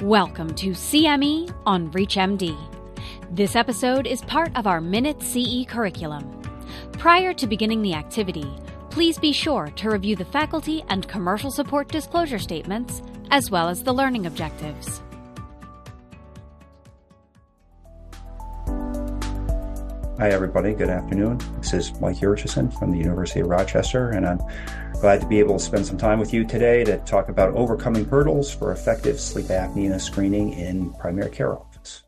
Welcome to CME on ReachMD. This episode is part of our Minute CE curriculum. Prior to beginning the activity, please be sure to review the faculty and commercial support disclosure statements, as well as the learning objectives. Hi, everybody. Good afternoon. This is Mike Yurchison from the University of Rochester, and I'm glad to be able to spend some time with you today to talk about overcoming hurdles for effective sleep apnea screening in primary care office.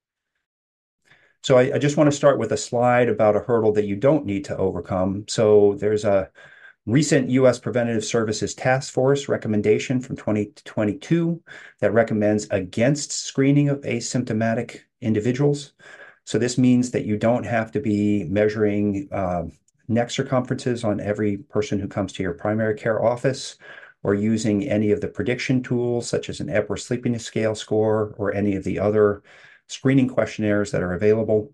So I just want to start with a slide about a hurdle that you don't need to overcome. So there's a recent U.S. Preventative Services Task Force recommendation from 2022 that recommends against screening of asymptomatic individuals. So this means that you don't have to be measuring neck circumferences on every person who comes to your primary care office, or using any of the prediction tools such as an Epworth Sleepiness Scale score or any of the other screening questionnaires that are available.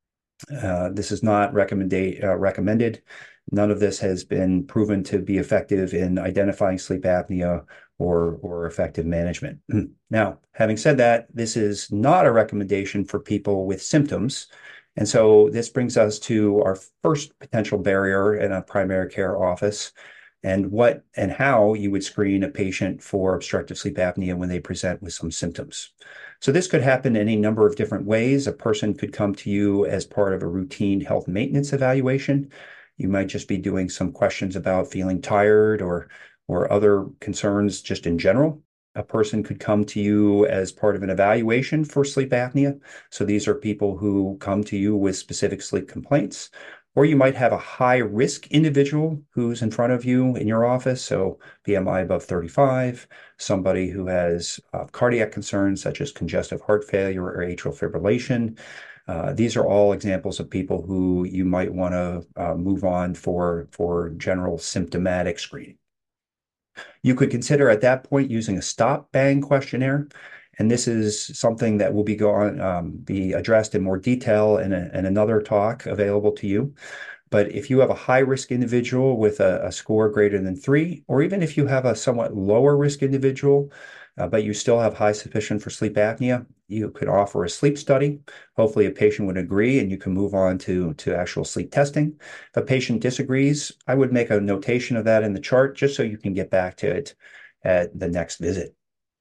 This is not recommended. None of this has been proven to be effective in identifying sleep apnea or effective management. Now, having said that, this is not a recommendation for people with symptoms. And so this brings us to our first potential barrier in a primary care office, and what and how you would screen a patient for obstructive sleep apnea when they present with some symptoms. So this could happen in any number of different ways. A person could come to you as part of a routine health maintenance evaluation. You might just be doing some questions about feeling tired or other concerns just in general. A person could come to you as part of an evaluation for sleep apnea. So these are people who come to you with specific sleep complaints. Or you might have a high-risk individual who's in front of you in your office, so BMI above 35, somebody who has cardiac concerns such as congestive heart failure or atrial fibrillation. These are all examples of people who you might want to move on for general symptomatic screening. You could consider at that point using a stop-bang questionnaire, and this is something that will be addressed in more detail in another talk available to you. But if you have a high-risk individual with a score greater than 3, or even if you have a somewhat lower-risk individual, but you still have high suspicion for sleep apnea, you could offer a sleep study. Hopefully a patient would agree and you can move on to actual sleep testing. If a patient disagrees, I would make a notation of that in the chart just so you can get back to it at the next visit.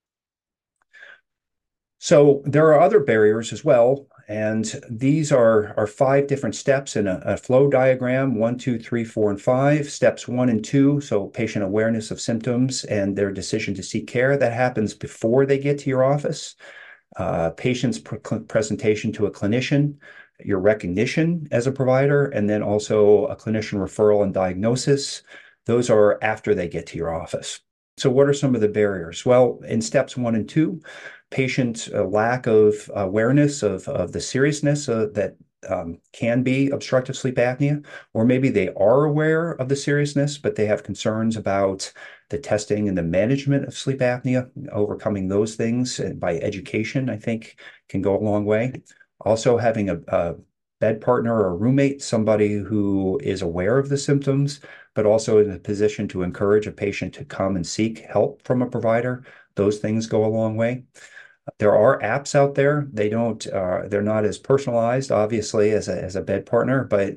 So there are other barriers as well, and these are 5 different steps in a flow diagram: 1, 2, 3, 4, and 5. Steps 1 and 2, so patient awareness of symptoms and their decision to seek care, that happens before they get to your office. Patient's presentation to a clinician, your recognition as a provider, and then also a clinician referral and diagnosis. Those are after they get to your office. So what are some of the barriers? Well, in steps 1 and 2, patient lack of awareness of the seriousness that can be obstructive sleep apnea, or maybe they are aware of the seriousness, but they have concerns about the testing and the management of sleep apnea. Overcoming those things by education, I think, can go a long way. Also, having a bed partner or a roommate, somebody who is aware of the symptoms, but also in a position to encourage a patient to come and seek help from a provider. Those things go a long way. There are apps out there. They're not as personalized, obviously, as a bed partner, but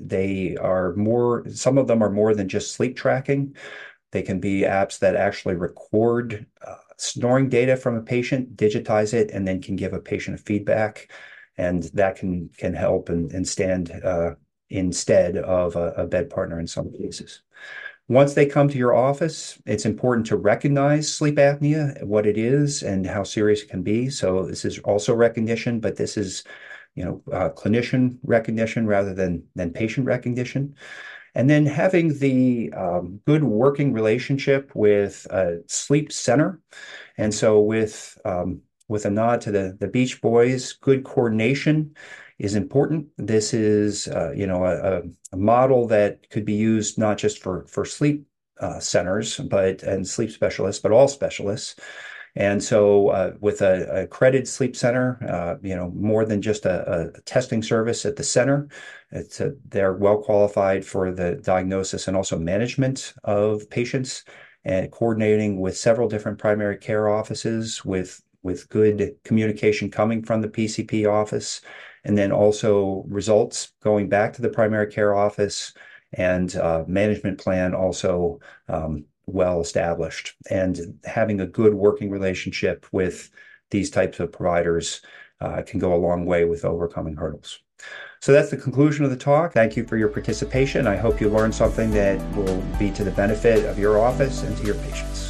some of them are more than just sleep tracking. They can be apps that actually record snoring data from a patient, digitize it, and then can give a patient a feedback. And that can help and stand instead of a bed partner in some cases. Once they come to your office, it's important to recognize sleep apnea, what it is, and how serious it can be. So this is also recognition, but this is, clinician recognition rather than patient recognition. And then having the good working relationship with a sleep center. And so with a nod to the Beach Boys, good coordination is important. This is, a model that could be used not just for sleep centers, and sleep specialists, but all specialists. And so with a accredited sleep center, more than just a testing service at the center, they're well qualified for the diagnosis and also management of patients, and coordinating with several different primary care offices with with good communication coming from the PCP office, and then also results going back to the primary care office, and management plan also well established. And having a good working relationship with these types of providers can go a long way with overcoming hurdles. So that's the conclusion of the talk. Thank you for your participation. I hope you learned something that will be to the benefit of your office and to your patients.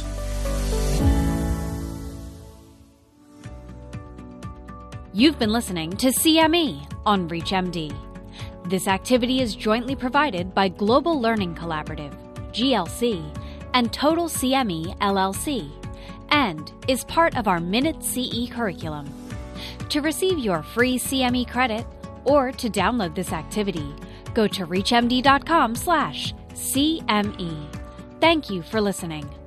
You've been listening to CME on ReachMD. This activity is jointly provided by Global Learning Collaborative, GLC, and Total CME, LLC, and is part of our Minute CE curriculum. To receive your free CME credit or to download this activity, go to reachmd.com/CME. Thank you for listening.